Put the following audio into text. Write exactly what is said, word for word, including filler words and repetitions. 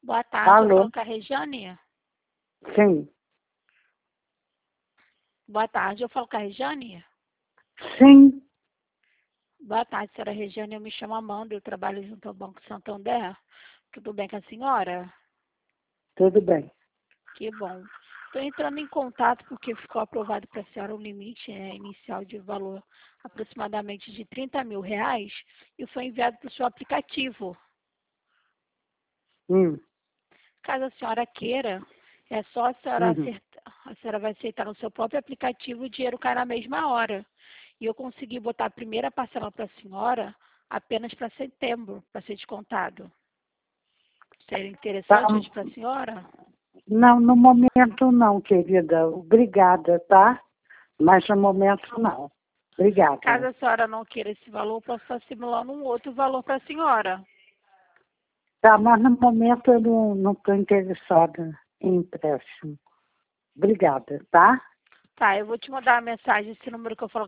Boa tarde, eu Alô? falo com a Regiane. Sim. Boa tarde, eu falo com a Regiane. Sim. Boa tarde, senhora Regiane, eu me chamo Amanda, eu trabalho junto ao Banco Santander. Tudo bem com a senhora? Tudo bem. Que bom. Estou entrando em contato porque ficou aprovado para a senhora um limite né, inicial de valor aproximadamente de trinta mil reais e foi enviado para o seu aplicativo. Hum. Caso a senhora queira, é só a senhora Uhum. acertar, a senhora vai aceitar no seu próprio aplicativo, o dinheiro cai na mesma hora. E eu consegui botar a primeira parcela para a senhora apenas para setembro, para ser descontado. Seria Tá. interessante hoje para a senhora? Não, no momento não, querida. Obrigada, tá? Mas no momento não. Caso Obrigada. a senhora não queira esse valor, eu posso estar simulando um outro valor para a senhora. Tá, mas no momento eu não não estou interessada em empréstimo. Obrigada, tá? Tá, eu vou te mandar uma mensagem, esse número que eu falo